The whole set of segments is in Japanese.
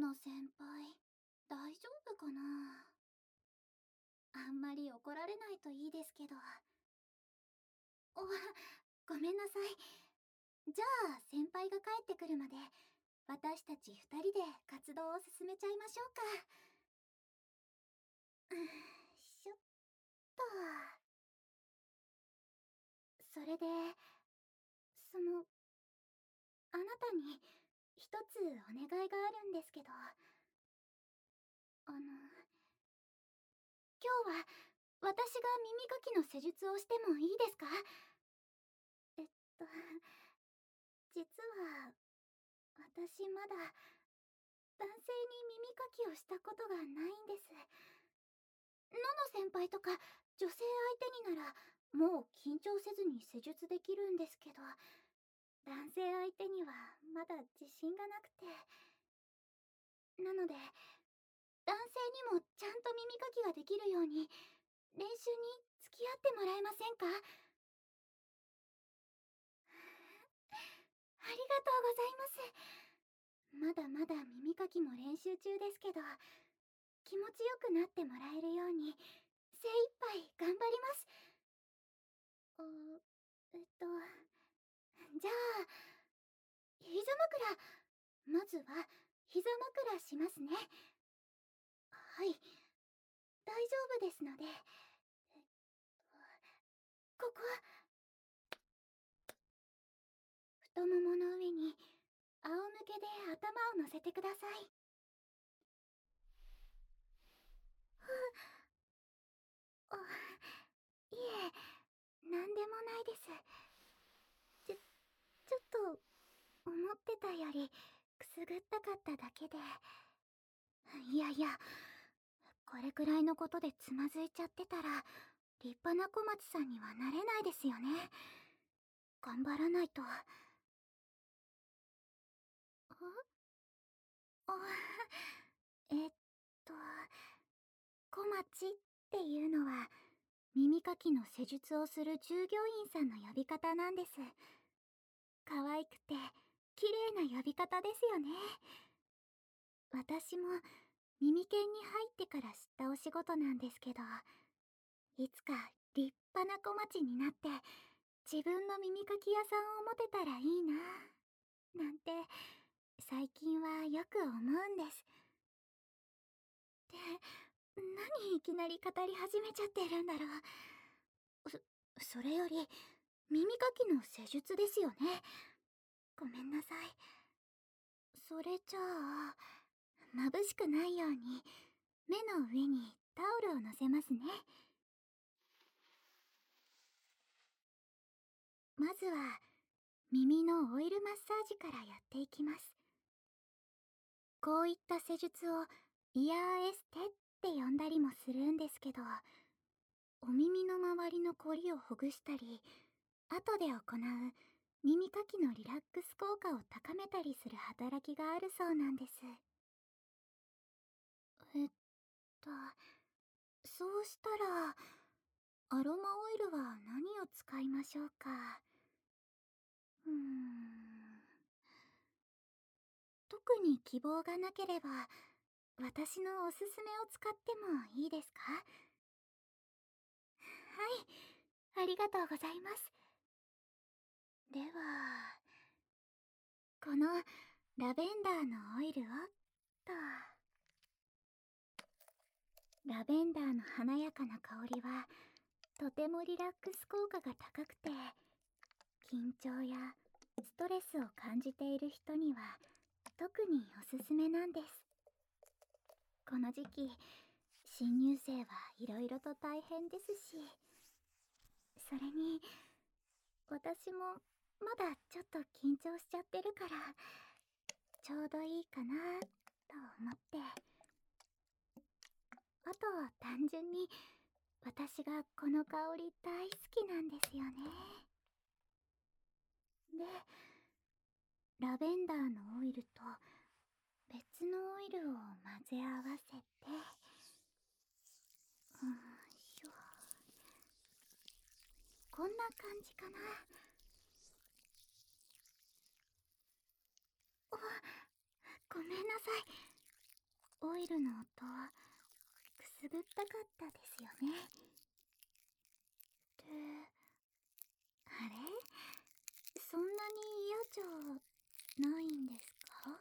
野先輩、大丈夫かな。あんまり怒られないといいですけど。お、ごめんなさい。じゃあ先輩が帰ってくるまで私たち2人で活動を進めちゃいましょうか。しょっと。それで、あなたに一つお願いがあるんですけど、今日は私が耳かきの施術をしてもいいですか？えっと、実は私まだ男性に耳かきをしたことがないんです。のの先輩とか女性相手にならもう緊張せずに施術できるんですけど、男性相手にはまだ自信がなくて。なので男性にもちゃんと耳かきができるように練習に付き合ってもらえませんか？ありがとうございます。まだまだ耳かきも練習中ですけど、気持ちよくなってもらえるように精一杯頑張ります。じゃあ膝枕、まずは膝枕しますね。はい、大丈夫ですので。ここ、太ももの上に仰向けで頭を乗せてください。あ、いえ、なんでもないです。ちょっと思ってたよりくすぐったかっただけで。いやいや、これくらいのことでつまずいちゃってたら立派な小町さんにはなれないですよね。頑張らないと。あ、えっと小町っていうのは耳かきの施術をする従業員さんの呼び方なんです。可愛くて綺麗な呼び方ですよね。私も耳研に入ってから知ったお仕事なんですけど、いつか立派な小町になって自分の耳かき屋さんを持てたらいいななんて最近はよく思うんです。で、何いきなり語り始めちゃってるんだろう。それより耳かきの施術ですよね。ごめんなさい。それじゃあ眩しくないように目の上にタオルを乗せますね。まずは耳のオイルマッサージからやっていきます。こういった施術をイヤーエステって呼んだりもするんですけど、お耳の周りのコリをほぐしたり、後で行う耳かきのリラックス効果を高めたりする働きがあるそうなんです。えっと、そうしたらアロマオイルは何を使いましょうか。特に希望がなければ私のおすすめを使ってもいいですか？はい、ありがとうございます。では、このラベンダーのオイルをと。ラベンダーの華やかな香りはとてもリラックス効果が高くて、緊張やストレスを感じている人には特におすすめなんです。この時期、新入生はいろいろと大変ですし、それに私もまだちょっと緊張しちゃってるから、ちょうどいいかなと思って。あと単純に私がこの香り大好きなんですよね。で、ラベンダーのオイルと別のオイルを混ぜ合わせて、しょ、こんな感じかな。ごめんなさい、 オイルの音、くすぐったかったですよね。あれ、そんなに嫌じゃないんですか？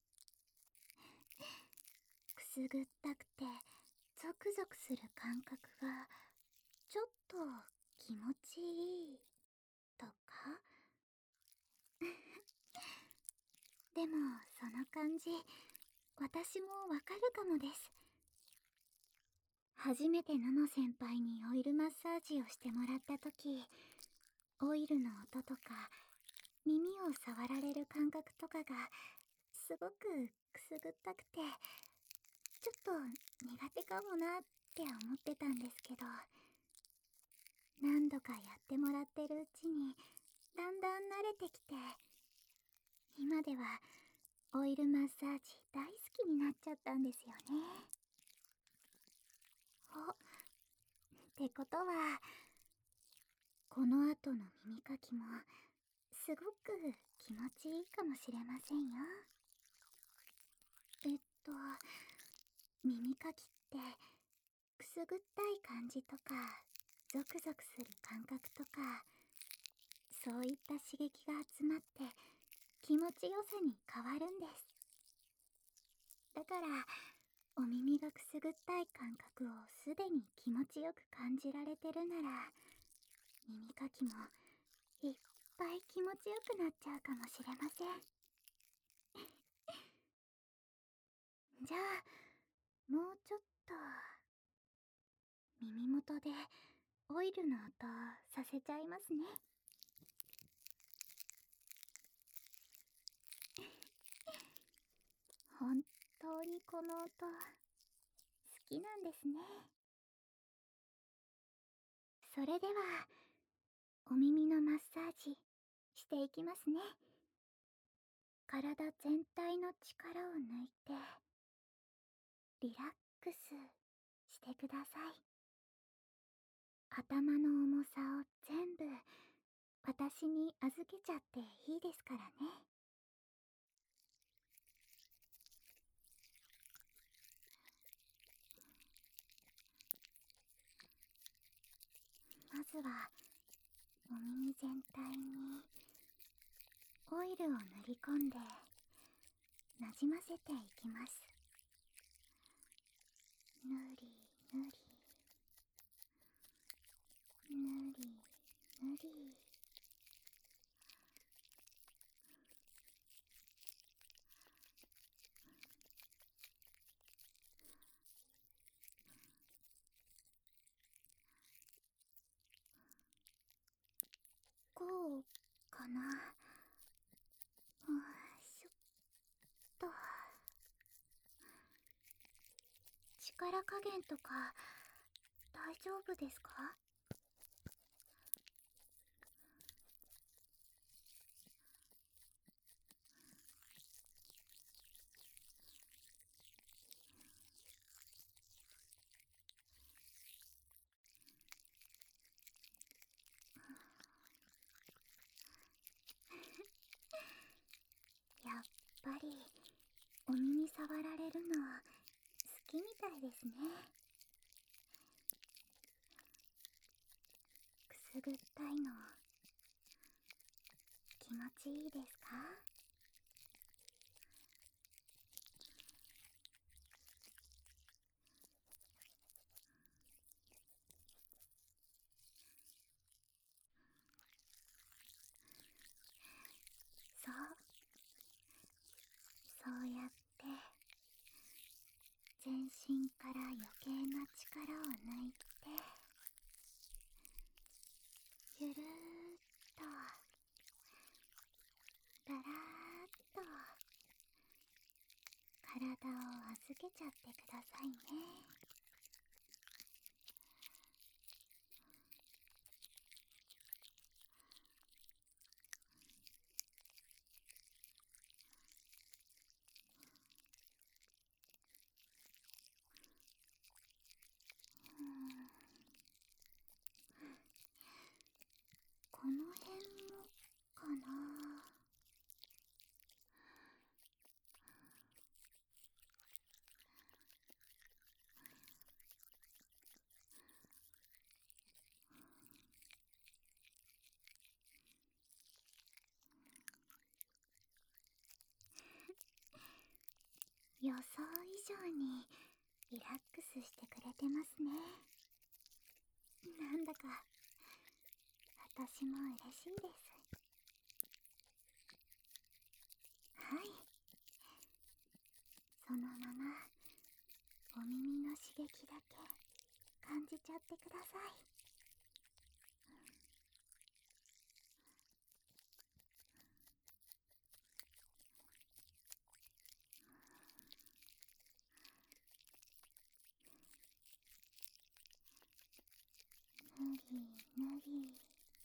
くすぐったくてゾクゾクする感覚がちょっと気持ちいいとか？でもその感じ、私もわかるかもです。初めてナノ先輩にオイルマッサージをしてもらった時、オイルの音とか耳を触られる感覚とかがすごくくすぐったくて、ちょっと苦手かもなって思ってたんですけど、何度かやってもらってるうちにだんだん慣れてきて、今ではオイルマッサージ大好きになっちゃったんですよね。ってことは、この後の耳かきもすごく気持ちいいかもしれませんよ。えっと、耳かきってくすぐったい感じとかゾクゾクする感覚とか、そういった刺激が集まって気持ちよさに変わるんです。だからお耳がくすぐったい感覚をすでに気持ちよく感じられてるなら、耳かきもいっぱい気持ちよくなっちゃうかもしれません。じゃあもうちょっと耳元でオイルの音させちゃいますね。本当にこの音好きなんですね。それではお耳のマッサージしていきますね。体全体の力を抜いてリラックスしてください。頭の重さを全部私に預けちゃっていいですからね。まずはお耳全体にオイルを塗り込んでなじませていきます。ぬりぬりぬりぬり。こうかな。しょっと。力加減とか大丈夫ですか？やっぱりお耳触られるの好きみたいですね。くすぐったいの気持ちいいですか？そう、そうやって全身から余計な力を抜いて、ゆるーっとだらーっと体を預けちゃってくださいね。うん、この辺もかな。 予想以上にリラックスしてくれてますね。なんだか私も嬉しいです。はい、そのままお耳の刺激だけ感じちゃってください。ぬりぬり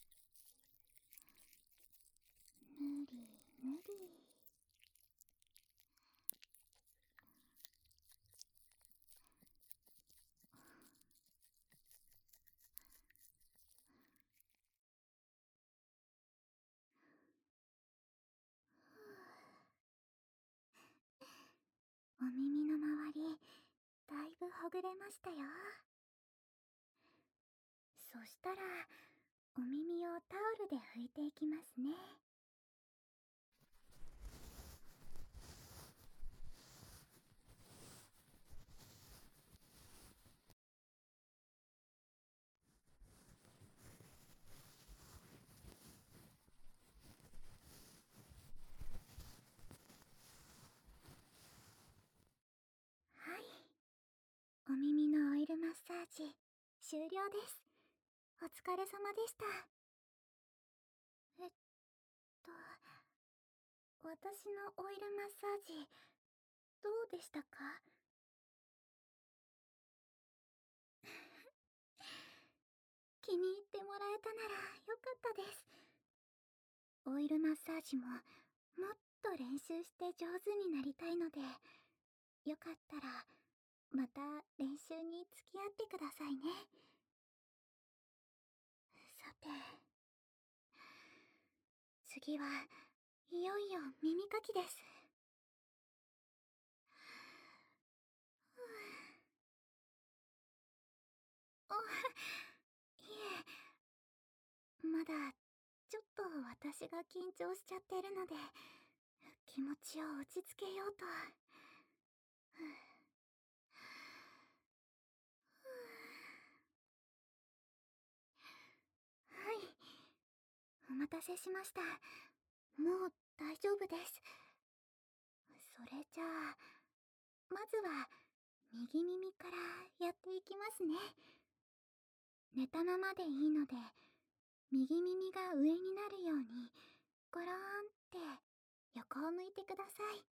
ぬりぬり。お耳の周りだいぶほぐれましたよ。そしたらお耳をタオルで拭いていきますね。はい、お耳のオイルマッサージ終了です。お疲れ様でした。えっと、私のオイルマッサージどうでしたか？気に入ってもらえたならよかったです。オイルマッサージももっと練習して上手になりたいので、よかったらまた練習に付き合ってくださいね。さて、次はいよいよ耳かきです。あ、いえ、まだちょっと私が緊張しちゃってるので、気持ちを落ち着けようと。はい、お待たせしました。もう大丈夫です。それじゃあ、まずは右耳からやっていきますね。寝たままでいいので、右耳が上になるようにゴローンって横を向いてください。